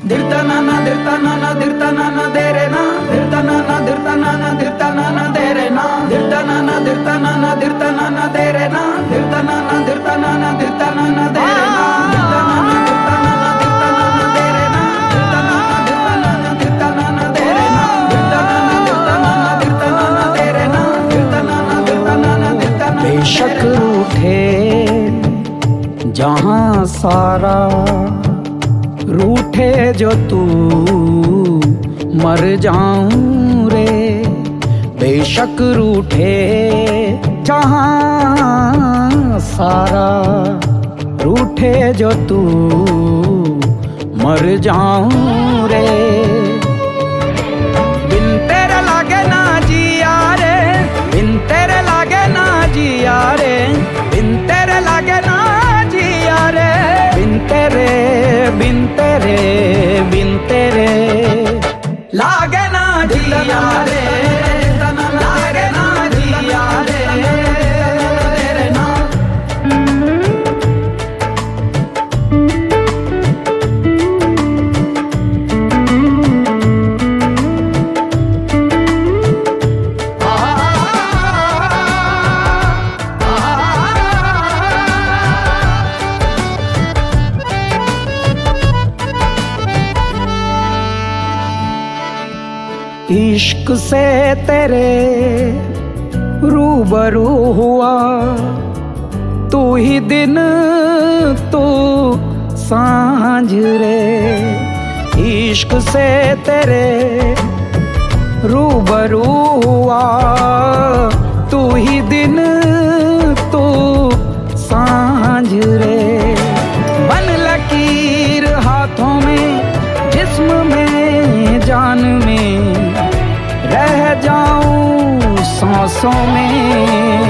dirta na na dirta na na dirta na na dere na dirta na na dirta na na dirta na na dere na dirta na na dirta na na dirta na na dere na dirta na na dirta na na dirta na na dere na dirta na na dirta na na dirta na na dere na dirta na na dirta na na dirta na na dere na dirta na na dirta na na dirta na na dere ना dirta na na dirta na na dirta na बेशक रूठे जहां सारा रूठे जो तू मर जाऊं रे बेशक रूठे जहां सारा रूठे जो तू मर जाऊं रे बिन तेरे लागे ना जिया रे बिन तेरे लागे ना जिया रे बिन तेरे लागे ना जिया रे बिन तेरे बिन तेरे बिन तेरे लागे ना जिया रे लागे ना जिया रे इश्क से तेरे रूबरू हुआ तू ही दिन तू सांझ रे इश्क से तेरे रूबरू हुआ तू ही दिन तू सांझ रे बन लकीर हाथों में जिस्म में जान में रह जाऊं सांसों में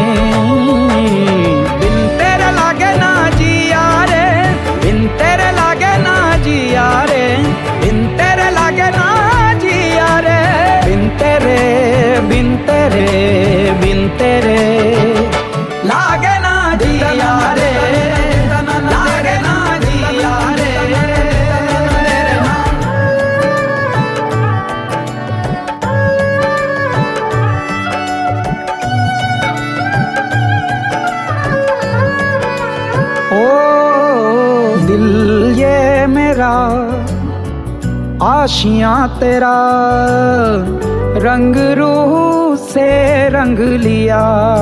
बिन तेरे लागे ना जिया रे बिन तेरे लागे ना जिया रे बिन तेरे लागे ना जिया रे बिन तेरे बिन तेरे बिन तेरे लागे ना जिया रे लागे ना जिया रे दिल ये मेरा आशियां तेरा रंग रूह से रंग लिया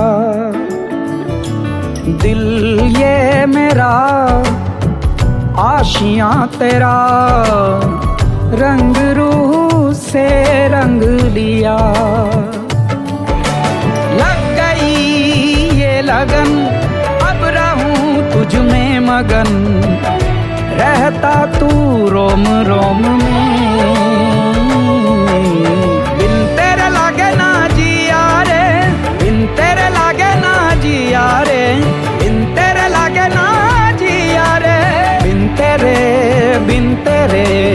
दिल ये मेरा आशियां तेरा रंग रूह से रंग लिया लग गई ये लगन अब रहूं तुझ में मगन रहता तू रोम रोम में बिन तेरे लागे ना जिया रे बिन तेरे लागे ना जिया रे बिन तेरे लागे ना जिया रे बिन तेरे बिन तेरे